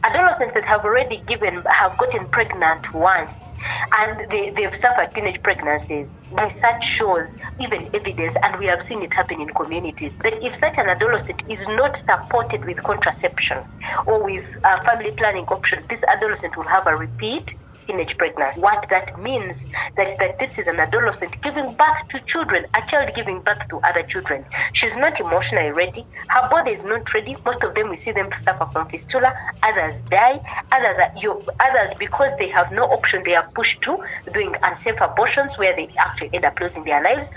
adolescents that have gotten pregnant once, and they've suffered teenage pregnancies. Research shows, even evidence, and we have seen it happen in communities, that if such an adolescent is not supported with contraception or with family planning option, this adolescent will have a repeat teenage pregnancy. What that means that this is an adolescent giving birth to children, a child giving birth to other children. She's not emotionally ready. Her body is not ready. Most of them, we see them suffer from fistula. Others die. Others, because they have no option, they are pushed to doing unsafe abortions where they actually end up losing their lives.